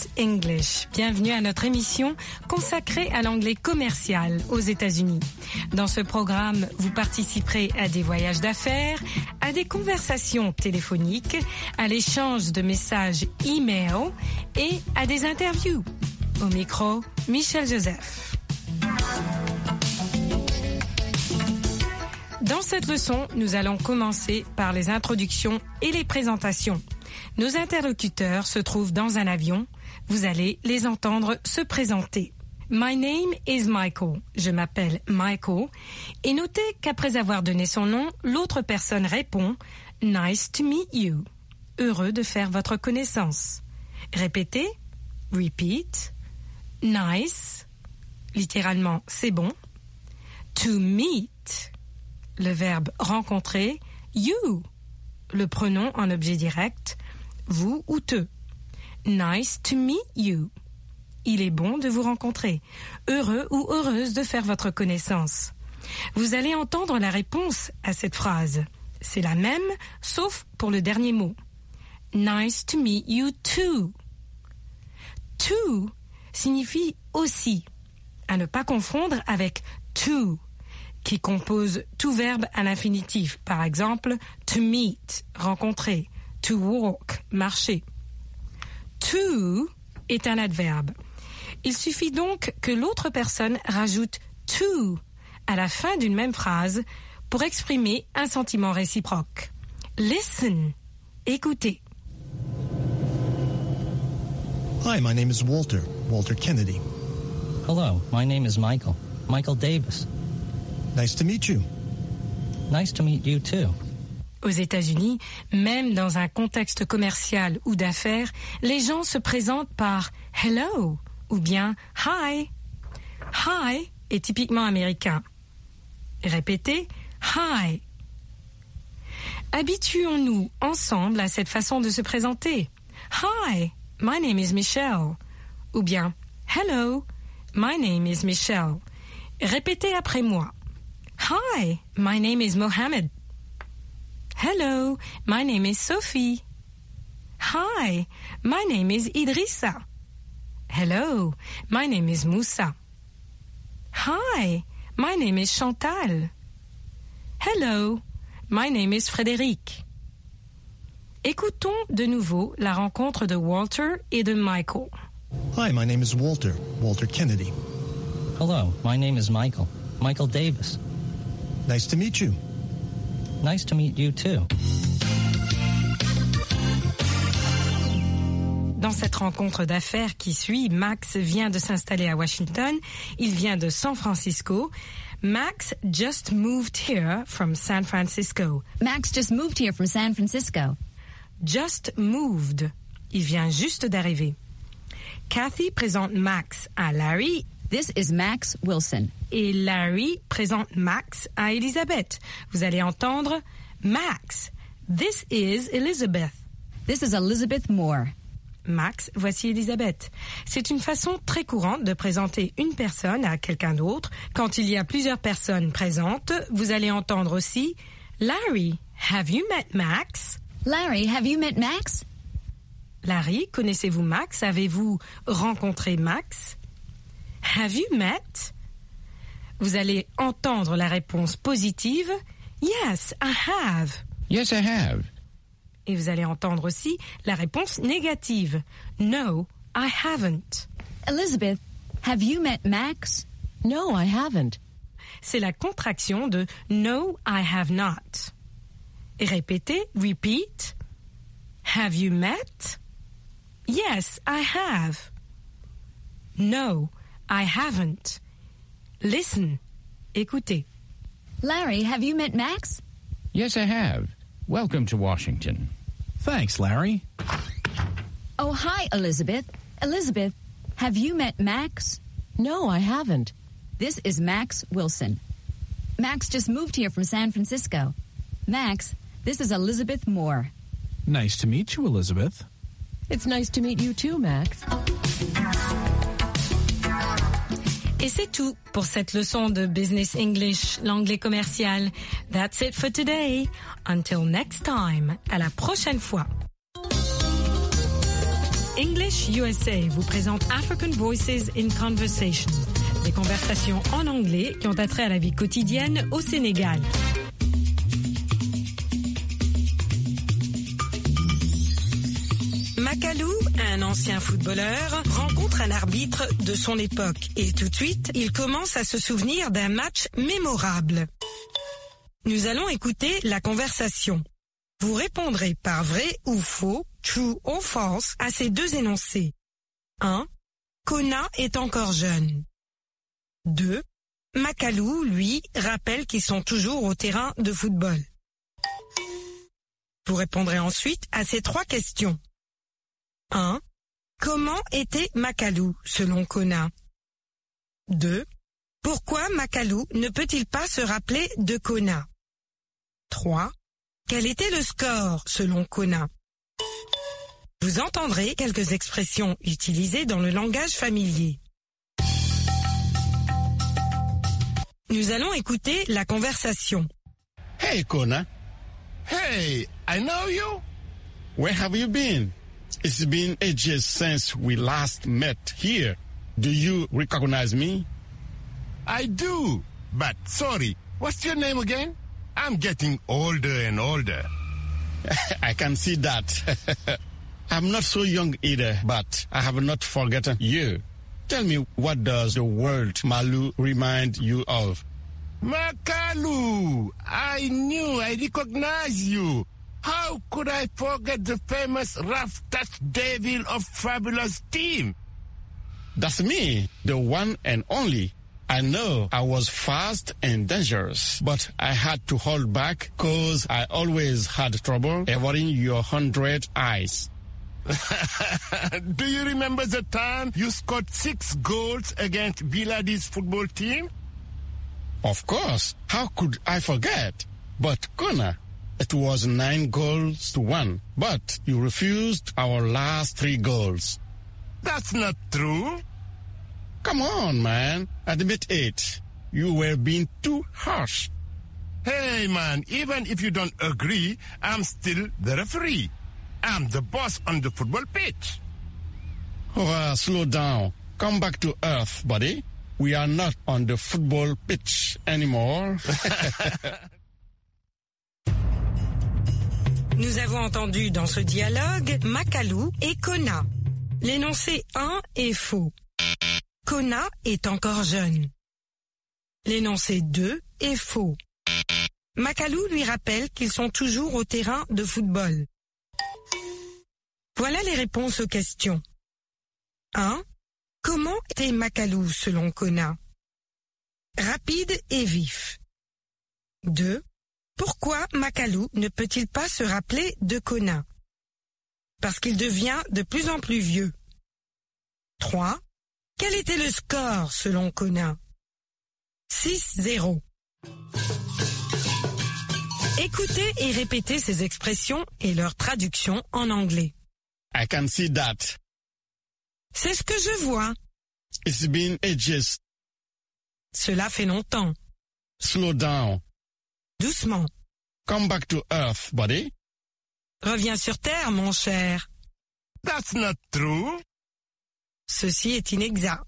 Business English. Bienvenue à notre émission consacrée à l'anglais commercial aux États-Unis. Dans ce programme, vous participerez à des voyages d'affaires, à des conversations téléphoniques, à l'échange de messages e-mail et à des interviews. Au micro, Michel Joseph. Dans cette leçon, nous allons commencer par les introductions et les présentations. Nos interlocuteurs se trouvent dans un avion. Vous allez les entendre se présenter. My name is Michael. Je m'appelle Michael. Et notez qu'après avoir donné son nom, l'autre personne répond « Nice to meet you ». Heureux de faire votre connaissance. Répétez. Repeat. Nice. Littéralement, c'est bon. To meet. Le verbe rencontrer. You. Le pronom en objet direct. Vous ou te. Nice to meet you. Il est bon de vous rencontrer. Heureux ou heureuse de faire votre connaissance. Vous allez entendre la réponse à cette phrase. C'est la même, sauf pour le dernier mot. Nice to meet you too. To signifie aussi. À ne pas confondre avec to, qui compose tout verbe à l'infinitif. Par exemple, to meet, rencontrer. To walk, marcher. To est un adverbe. Il suffit donc que l'autre personne rajoute to à la fin d'une même phrase pour exprimer un sentiment réciproque. Listen, écoutez. Hi, my name is Walter Kennedy. Hello, my name is Michael Davis. Nice to meet you. Nice to meet you too. Aux États-Unis, même dans un contexte commercial ou d'affaires, les gens se présentent par « hello » ou bien « hi ». « Hi » est typiquement américain. Répétez « hi ». Habituons-nous ensemble à cette façon de se présenter. « Hi, my name is Michelle » ou bien « hello, my name is Michelle ». Répétez après moi. « Hi, my name is Mohammed ». Hello, my name is Sophie. Hi, my name is Idrissa. Hello, my name is Moussa. Hi, my name is Chantal. Hello, my name is Frédéric. Écoutons de nouveau la rencontre de Walter et de Michael. Hi, my name is Walter Kennedy. Hello, my name is Michael Davis. Nice to meet you. Nice to meet you too. Dans cette rencontre d'affaires qui suit, Max vient de s'installer à Washington. Il vient de San Francisco. Max just moved here from San Francisco. Max just moved here from San Francisco. Just moved. Il vient juste d'arriver. Kathy présente Max à Larry. This is Max Wilson. Et Larry présente Max à Elizabeth. Vous allez entendre Max. This is Elizabeth. This is Elizabeth Moore. Max, voici Elizabeth. C'est une façon très courante de présenter une personne à quelqu'un d'autre. Quand il y a plusieurs personnes présentes, vous allez entendre aussi Larry, have you met Max? Larry, have you met Max? Larry, connaissez-vous Max? Avez-vous rencontré Max? Have you met? Vous allez entendre la réponse positive. Yes, I have. Yes, I have. Et vous allez entendre aussi la réponse négative. No, I haven't. Elizabeth, have you met Max? No, I haven't. C'est la contraction de No, I have not. Et répétez, repeat. Have you met? Yes, I have. No, I haven't. Listen. Écoutez. Larry, have you met Max? Yes, I have. Welcome to Washington. Thanks, Larry. Oh, hi, Elizabeth. Elizabeth, have you met Max? No, I haven't. This is Max Wilson. Max just moved here from San Francisco. Max, this is Elizabeth Moore. Nice to meet you, Elizabeth. It's nice to meet you too, Max. Et c'est tout pour cette leçon de Business English, l'anglais commercial. That's it for today. Until next time. À la prochaine fois. English USA vous présente African Voices in Conversation, des conversations en anglais qui ont attrait à la vie quotidienne au Sénégal. Makalou, un ancien footballeur, rencontre un arbitre de son époque et tout de suite, il commence à se souvenir d'un match mémorable. Nous allons écouter la conversation. Vous répondrez par vrai ou faux, true or false, à ces deux énoncés. 1. Kona est encore jeune. 2. Makalou, lui, rappelle qu'ils sont toujours au terrain de football. Vous répondrez ensuite à ces trois questions. 1. Comment était Makalou, selon Kona? 2. Pourquoi Makalou ne peut-il pas se rappeler de Kona? 3. Quel était le score, selon Kona? Vous entendrez quelques expressions utilisées dans le langage familier. Nous allons écouter la conversation. Hey, Kona. Hey, I know you. Where have you been? It's been ages since we last met here. Do you recognize me? I do, but sorry, what's your name again? I'm getting older and older. I can see that. I'm not so young either, but I have not forgotten you. Tell me, what does the word Malu remind you of? Makalu! I knew I recognized you. How could I forget the famous rough touch devil of Fabulous Team? That's me, the one and only. I know I was fast and dangerous, but I had to hold back because I always had trouble avoiding your 100 eyes. Do you remember the time you scored 6 goals against Villadis football team? Of course. How could I forget? But Kona, it was 9-1, but you refused our last 3 goals. That's not true. Come on, man. Admit it. You were being too harsh. Hey, man, even if you don't agree, I'm still the referee. I'm the boss on the football pitch. Oh, slow down. Come back to earth, buddy. We are not on the football pitch anymore. Nous avons entendu dans ce dialogue Makalou et Kona. L'énoncé 1 est faux. Kona est encore jeune. L'énoncé 2 est faux. Makalou lui rappelle qu'ils sont toujours au terrain de football. Voilà les réponses aux questions. 1. Comment était Makalou selon Kona? Rapide et vif. 2. Pourquoi Makalou ne peut-il pas se rappeler de Kona? Parce qu'il devient de plus en plus vieux. 3. Quel était le score selon Kona? 6-0. Écoutez et répétez ces expressions et leur traduction en anglais. I can see that. C'est ce que je vois. It's been ages. Cela fait longtemps. Slow down. Doucement. Come back to earth, buddy. Reviens sur terre, mon cher. That's not true. Ceci est inexact.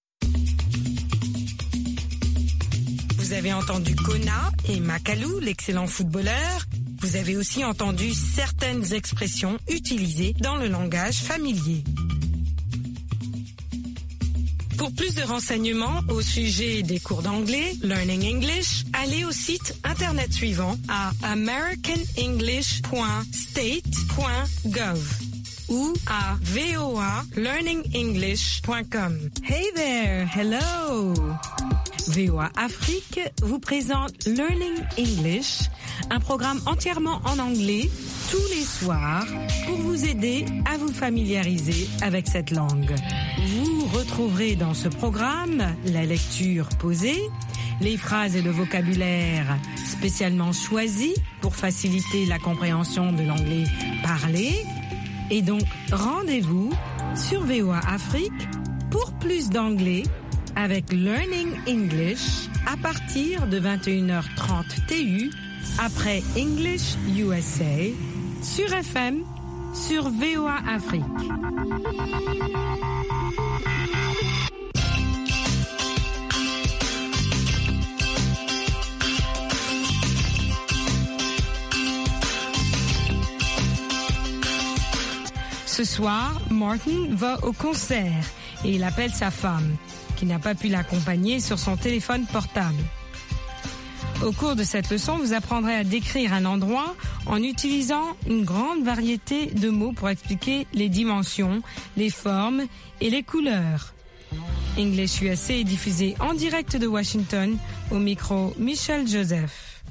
Vous avez entendu Kona et Makalou, l'excellent footballeur. Vous avez aussi entendu certaines expressions utilisées dans le langage familier. Pour plus de renseignements au sujet des cours d'anglais, Learning English, allez au site internet suivant à americanenglish.state.gov ou à voalearningenglish.com. Hey there, hello! VOA Afrique vous présente Learning English, un programme entièrement en anglais tous les soirs pour vous aider à vous familiariser avec cette langue. Vous retrouverez dans ce programme la lecture posée, les phrases et le vocabulaire spécialement choisis pour faciliter la compréhension de l'anglais parlé. Et donc, rendez-vous sur VOA Afrique pour plus d'anglais avec Learning English à partir de 21h30 TU après English USA sur FM sur VOA Afrique. Ce soir, Martin va au concert et il appelle sa femme, qui n'a pas pu l'accompagner, sur son téléphone portable. Au cours de cette leçon, vous apprendrez à décrire un endroit en utilisant une grande variété de mots pour expliquer les dimensions, les formes et les couleurs. English USA est diffusé en direct de Washington, au micro Michel Joseph.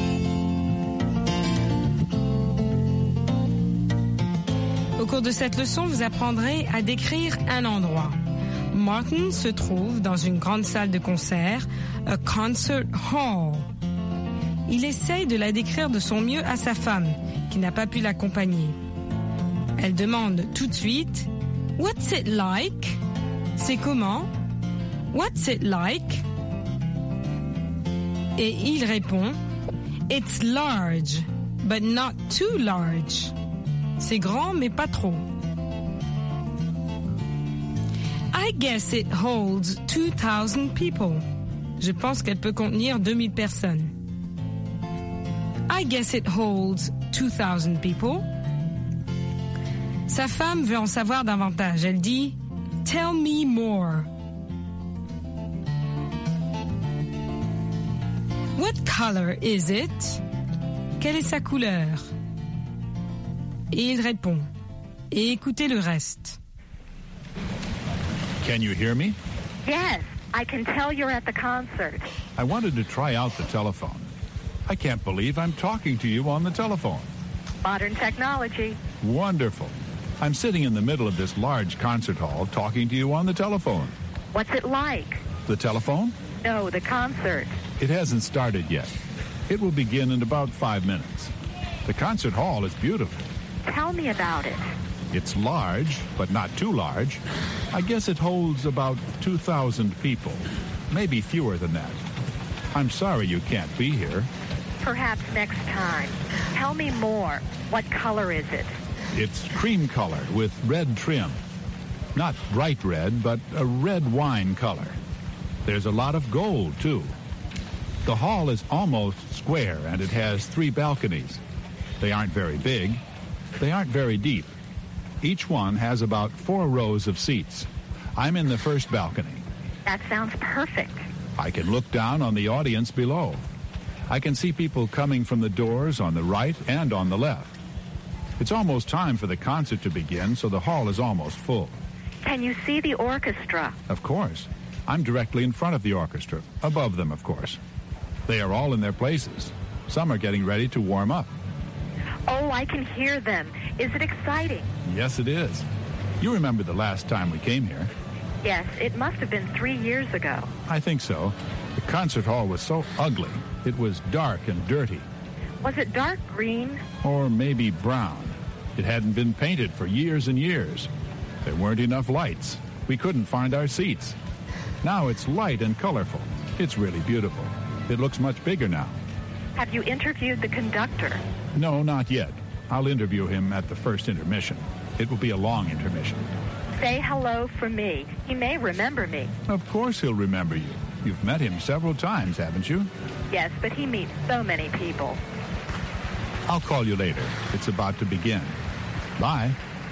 Au cours de cette leçon, vous apprendrez à décrire un endroit. Martin se trouve dans une grande salle de concert, a concert hall. Il essaye de la décrire de son mieux à sa femme, qui n'a pas pu l'accompagner. Elle demande tout de suite « What's it like ?» C'est comment? What's it like? Et il répond It's large, but not too large. C'est grand, mais pas trop. I guess it holds 2,000 people. Je pense qu'elle peut contenir 2000 personnes. I guess it holds 2,000 people. Sa femme veut en savoir davantage. Elle dit Tell me more. What color is it? Quelle est sa couleur? Et il répond. Et écoutez le reste. Can you hear me? Yes, I can tell you're at the concert. I wanted to try out the telephone. I can't believe I'm talking to you on the telephone. Modern technology. Wonderful. I'm sitting in the middle of this large concert hall talking to you on the telephone. What's it like? The telephone? No, the concert. It hasn't started yet. It will begin in about 5 minutes. The concert hall is beautiful. Tell me about it. It's large, but not too large. I guess it holds about 2,000 people, maybe fewer than that. I'm sorry you can't be here. Perhaps next time. Tell me more. What color is it? It's cream color with red trim. Not bright red, but a red wine color. There's a lot of gold, too. The hall is almost square, and it has 3 balconies. They aren't very big. They aren't very deep. Each one has about 4 rows of seats. I'm in the first balcony. That sounds perfect. I can look down on the audience below. I can see people coming from the doors on the right and on the left. It's almost time for the concert to begin, so the hall is almost full. Can you see the orchestra? Of course. I'm directly in front of the orchestra, above them, of course. They are all in their places. Some are getting ready to warm up. Oh, I can hear them. Is it exciting? Yes, it is. You remember the last time we came here? Yes, it must have been 3 years ago. I think so. The concert hall was so ugly. It was dark and dirty. Was it dark green? Or maybe brown. It hadn't been painted for years and years. There weren't enough lights. We couldn't find our seats. Now it's light and colorful. It's really beautiful. It looks much bigger now. Have you interviewed the conductor? No, not yet. I'll interview him at the first intermission. It will be a long intermission. Say hello from me. He may remember me. Of course he'll remember you. You've met him several times, haven't you? Yes, but he meets so many people. I'll call you later. It's about to begin. Bye.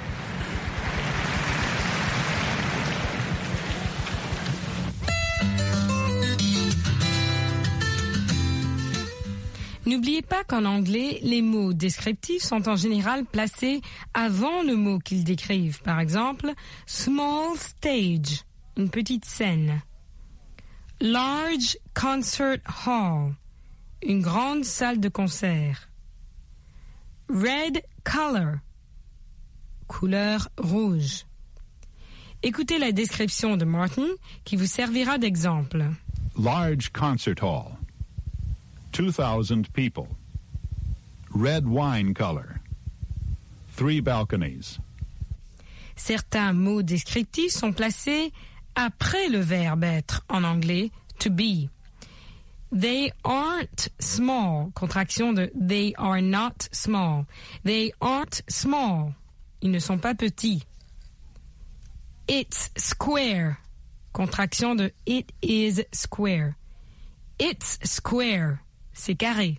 N'oubliez pas qu'en anglais, les mots descriptifs sont en général placés avant le mot qu'ils décrivent. Par exemple, small stage, une petite scène. Large concert hall, une grande salle de concert. Red color, couleur rouge. Écoutez la description de Martin qui vous servira d'exemple. Large concert hall. 2,000 people. Red wine color. 3 balconies. Certains mots descriptifs sont placés après le verbe être en anglais to be. They aren't small, contraction de they are not small. They aren't small. Ils ne sont pas petits. It's square. Contraction de it is square. It's square. C'est carré.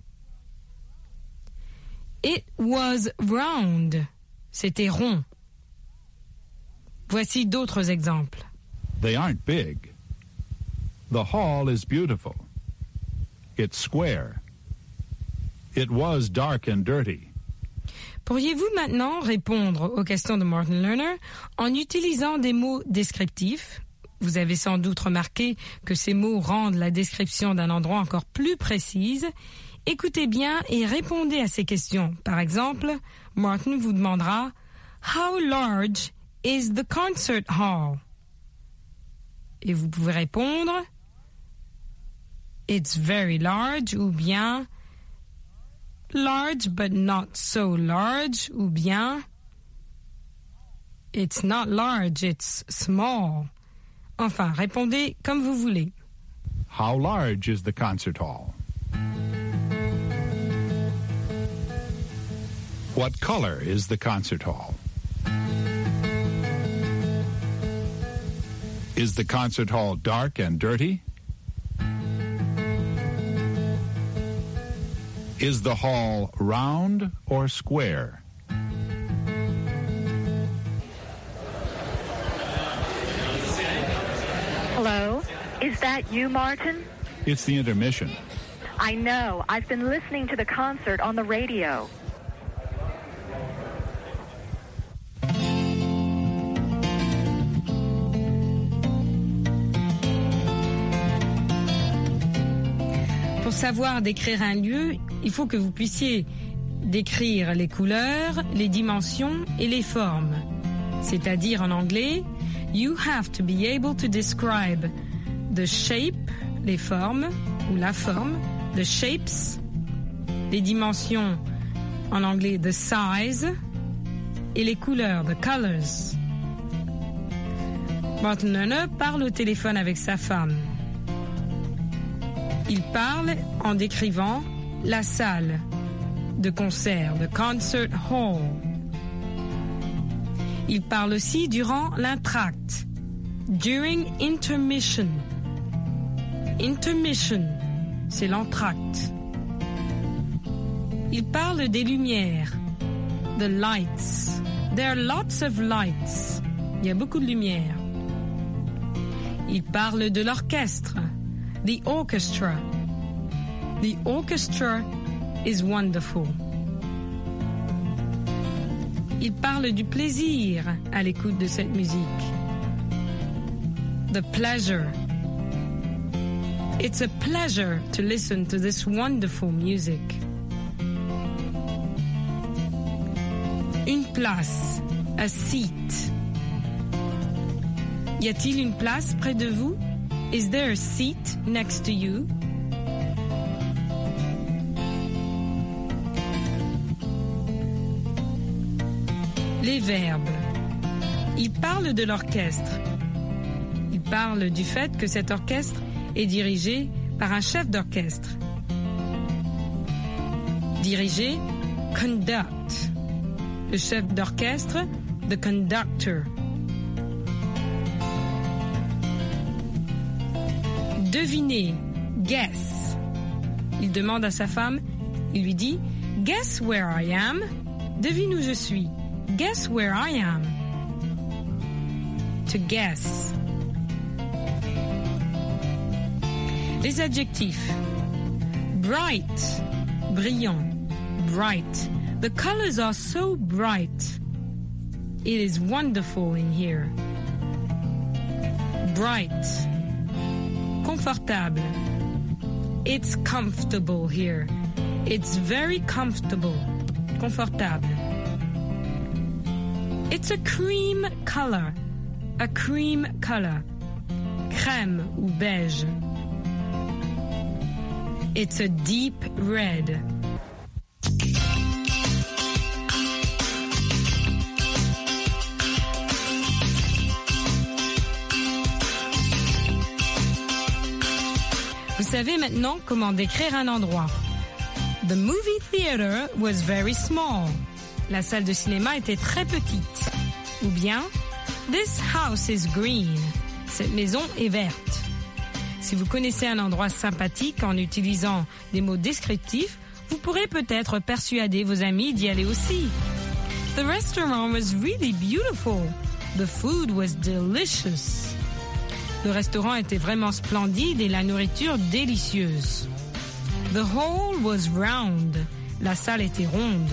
It was round. C'était rond. Voici d'autres exemples. They aren't big. The hall is beautiful. It's square. It was dark and dirty. Pourriez-vous maintenant répondre aux questions de Martin Lerner en utilisant des mots descriptifs? Vous avez sans doute remarqué que ces mots rendent la description d'un endroit encore plus précise. Écoutez bien et répondez à ces questions. Par exemple, Martin vous demandera « How large is the concert hall? » Et vous pouvez répondre « It's very large » ou bien « Large but not so large » ou bien « It's not large, it's small ». Enfin, répondez comme vous voulez. How large is the concert hall? What color is the concert hall? Is the concert hall dark and dirty? Is the hall round or square? Hello? Is that you, Martin? It's the intermission. I know. I've been listening to the concert on the radio. Pour savoir décrire un lieu, il faut que vous puissiez décrire les couleurs, les dimensions et les formes. C'est-à-dire en anglais, you have to be able to describe the shape, les formes, ou la forme, the shapes, les dimensions, en anglais, the size, et les couleurs, the colors. Martin Lerner parle au téléphone avec sa femme. Il parle en décrivant la salle de concert, the concert hall. Il parle aussi durant l'entracte, during intermission. Intermission, c'est l'entracte. Il parle des lumières, the lights. There are lots of lights. Il y a beaucoup de lumière. Il parle de l'orchestre, the orchestra. The orchestra is wonderful. Il parle du plaisir à l'écoute de cette musique. The pleasure. It's a pleasure to listen to this wonderful music. Une place, a seat. Y a-t-il une place près de vous? Is there a seat next to you? Les verbes. Il parle de l'orchestre. Il parle du fait que cet orchestre est dirigé par un chef d'orchestre. Diriger, conduct. Le chef d'orchestre, the conductor. Deviner, guess. Il demande à sa femme, il lui dit « Guess where I am ?» Devine où je suis. Guess where I am. To guess. Les adjectifs. Bright, brillant, bright. The colors are so bright. It is wonderful in here. Bright. Confortable. It's comfortable here. It's very comfortable. Confortable. It's a cream color. A cream color. Crème ou beige. It's a deep red. Vous savez maintenant comment décrire un endroit. The movie theater was very small. la salle de cinéma était très petite. Ou bien, this house is green. Cette maison est verte. Si vous connaissez un endroit sympathique en utilisant des mots descriptifs, vous pourrez peut-être persuader vos amis d'y aller aussi. The restaurant was really beautiful. The food was delicious. Le restaurant était vraiment splendide et la nourriture délicieuse. The hall was round. La salle était ronde.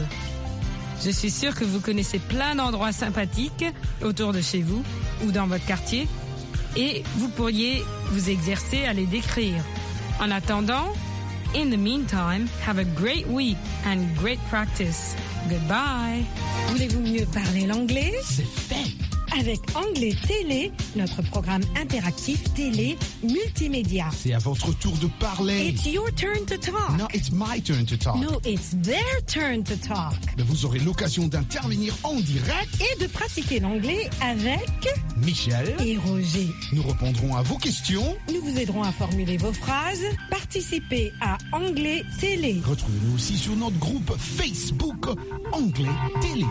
Je suis sûre que vous connaissez plein d'endroits sympathiques autour de chez vous ou dans votre quartier et vous pourriez vous exercer à les décrire. En attendant, in the meantime, have a great week and great practice. Goodbye. Voulez-vous mieux parler l'anglais? C'est fait. Avec Anglais Télé, notre programme interactif télé multimédia. C'est à votre tour de parler. It's your turn to talk. No, it's my turn to talk. No, it's their turn to talk. Mais vous aurez l'occasion d'intervenir en direct Et de pratiquer l'anglais avec Michel et Roger. Nous répondrons à vos questions. Nous vous aiderons à formuler vos phrases. Participez à Anglais Télé. Retrouvez-nous aussi sur notre groupe Facebook Anglais Télé.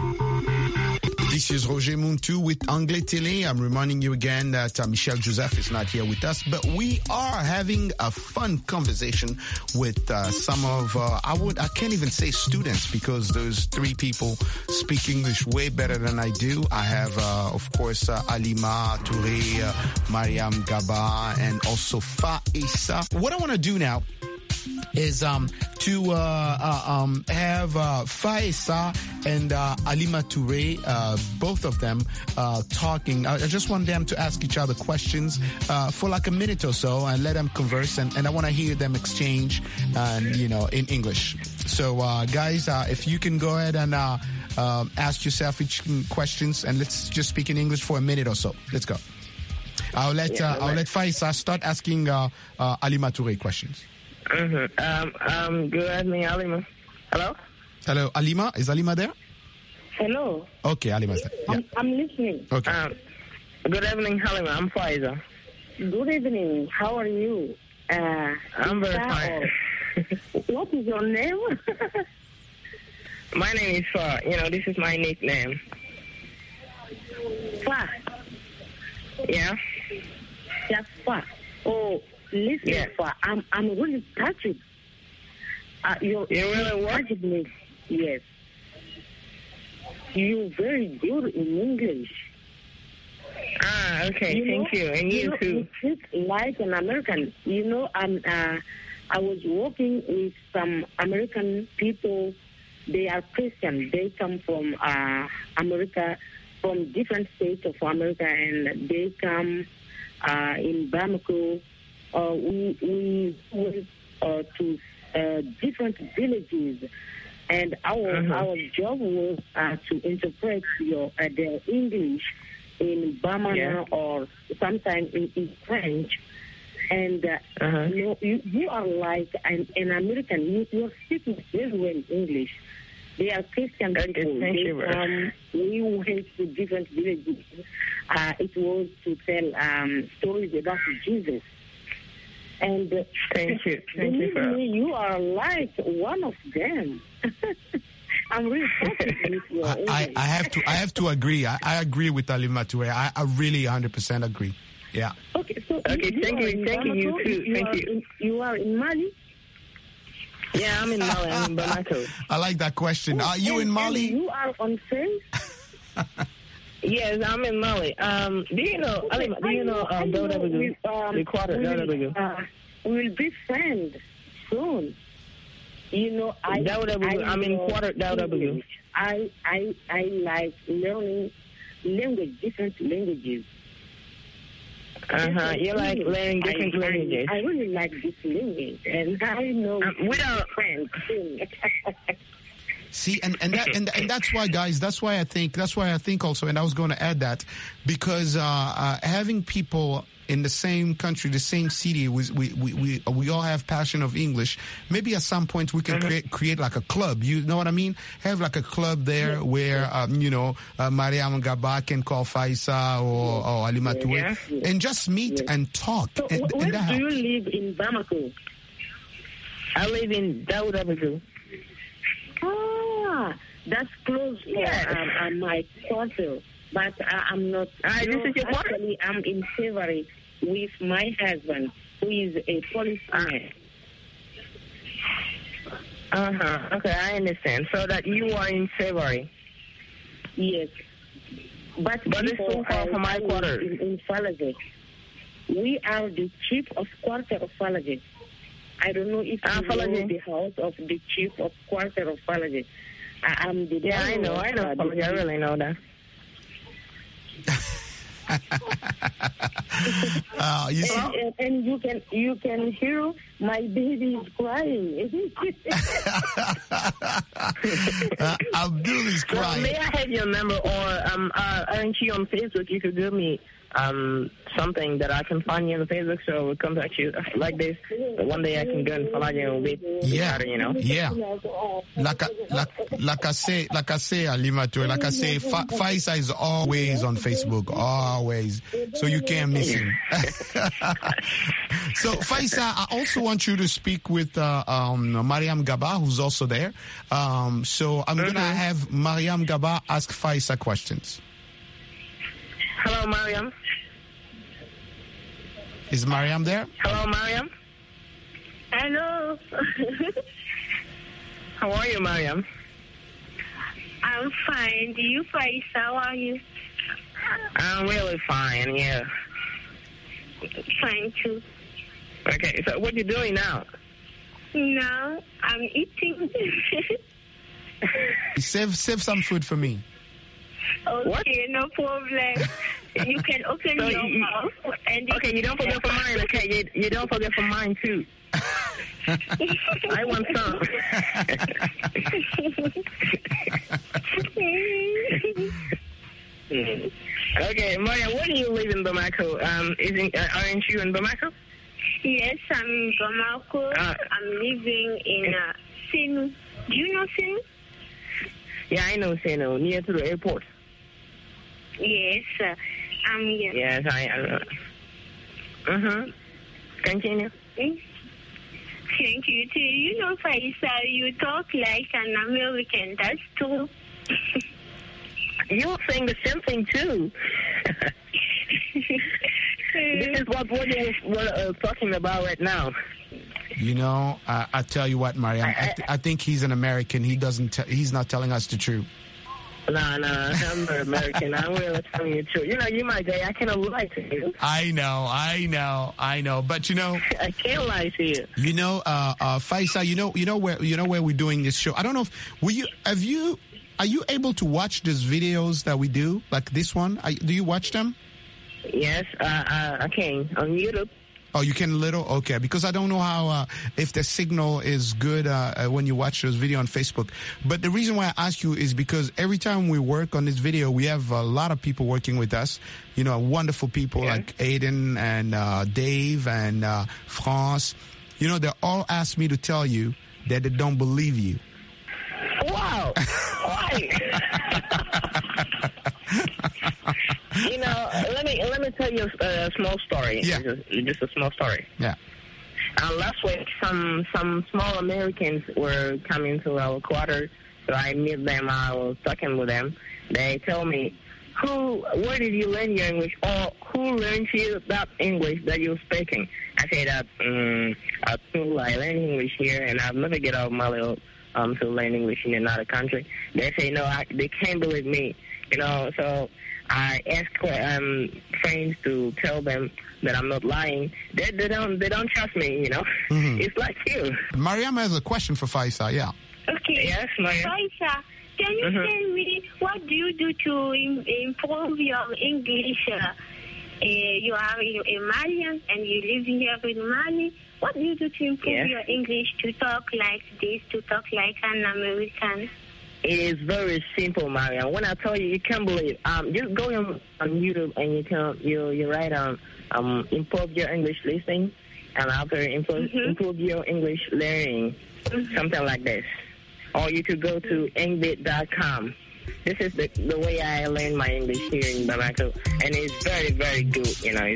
This is Roger Muntu with Anglais Télé. I'm reminding you again that Michel Joseph is not here with us, but we are having a fun conversation with some of, I can't even say students because those three people speak English way better than I do. I have, of course, Alima Touré, Mariam Gaba, and also Faisa. What I want to do now is to have Faisa and Alima Touré, both of them talking. I just want them to ask each other questions for like a minute or so and let them converse, and I want to hear them exchange, in English. So, guys, if you can go ahead and ask yourself each questions, and let's just speak in English for a minute or so. Let's go. I'll let Faisa start asking Alima Touré questions. Good evening, Alima. Hello? Hello, Alima. Is Alima there? Hello. Okay, Alima's there. Yeah. I'm listening. Okay. Good evening, Halima. I'm Faiza. Good evening. How are you? I'm very fine. What is your name? My name is Fa. This is my nickname. Fa? Yeah. Just Fa. Oh. Listen, Fa, I'm really touched. You really touched me. Yes. You're very good in English. Ah, okay. Thank you. And you too. You speak like an American. I was working with some American people. They are Christian. They come from America, from different states of America, and they come in Bamako. We went to different villages, and our job was to interpret their English in Bamana or sometimes in French. And you are like an American. You are speaking very well English. They are Christian people. We went to different villages. It was to tell stories about Jesus. And thank you for you are like one of them. I'm really happy with you. I have to agree. I agree with Alima Touré. I really 100% agree. Yeah. Okay. So thank you too. Thank you. You are in Mali. Yeah, I'm in Mali. I'm in Bamako. I like that question. Are you in Mali? You are on face. Yes, I'm in Mali. Do you know Douda the quarter Douda? We'll be friends soon. I'm in quarter Douda. I like learning different languages. You like learning different languages. I really like this language, and I know without friends soon. See, and that's why, guys. That's why I think also, and I was going to add that because having people in the same country, the same city, we all have passion of English. Maybe at some point we can create like a club. You know what I mean? Have like a club there where Mariam Gaba can call Faisa or Alima Touré and just meet and talk. So where do you live in Bamako? I live in Douda. That's close for my quarter. But I'm not. This is your quarter? Actually, I'm in February with my husband, who is a policeman. Okay, I understand. So that you are in February. Yes. But it's so far from my quarter. In Falajé. We are the chief of quarter of Falajé. I don't know if you know the house of the chief of quarter of Falajé. I'm the I know Falajé. I really know that. And you can hear my baby is crying. Abdul is crying. Well, may I have your number, or aren't you on Facebook? You could give me something that I can find you on Facebook, so I will contact you like this. One day I can go and follow you and we'll be better, you know? Yeah. Like I say, Alimato, like I say, Faisa is always on Facebook, always. So you can't miss him. So, Faisa, I also want you to speak with Mariam Gaba, who's also there. So I'm going to have Mariam Gaba ask Faisa questions. Hello, Mariam. Is Mariam there? Hello, Mariam. Hello. How are you, Mariam? I'm fine. Do you, Faisa? How are you? I'm really fine, yeah. Fine, too. Okay, so what are you doing now? Now, I'm eating. Save some food for me. Okay, what? No problem. You can open your mouth. And okay, you don't forget for mine, okay? You don't forget for mine, too. I want some. Okay, Maria, where do you live in Bamako? Aren't you in Bamako? Yes, I'm in Bamako. I'm living in Senu. Do you know Senu? Yeah, I know Senu, near to the airport. Yes, I'm here. Yes, I know. Continue. Thank you, too. You know, Faisa, you talk like an American. That's true. You're saying the same thing, too. This is what we're talking about right now. You know, I tell you what, Mariam, I think he's an American. He's not telling us the truth. No, I'm not American. I'm really telling you the truth. You know, you my guy. I cannot lie to you. I know. But you know, I can't lie to you. You know, Faisa, you know where we're doing this show. I don't know if are you able to watch these videos that we do, like this one? Do you watch them? Yes, I can on YouTube. Oh, you can okay, because I don't know how, if the signal is good when you watch those videos on Facebook. But the reason why I ask you is because every time we work on this video, we have a lot of people working with us, you know, wonderful people like Aiden and Dave and France. You know, they all ask me to tell you that they don't believe you. Wow. Why? You know, let me tell you a small story. Yeah. Just a small story. Yeah. Last week, some small Americans were coming to our quarters, so I met them. I was talking with them. They told me, where did you learn your English? Or who learned you that English that you're speaking? I said that at school I learned English here, and I'll never get out of my little to learn English in another country. They say no, they can't believe me. You know, so I ask friends to tell them that I'm not lying. They don't trust me. You know, It's like you. Mariam has a question for Faisa. Yeah. Okay. Yes, Mariam. Faisa, can you tell me what do you do to improve your English? You are a Malian and you live here in Mali. What do you do to improve your English to talk like this, to talk like an American? It is very simple, Mariam. When I tell you, you can't believe. Just go on YouTube and you write improve your English listening, and after improve your English learning, something like this. Or you could go to English.com. This is the way I learn my English here in Bamako, and it's very, very good. You know.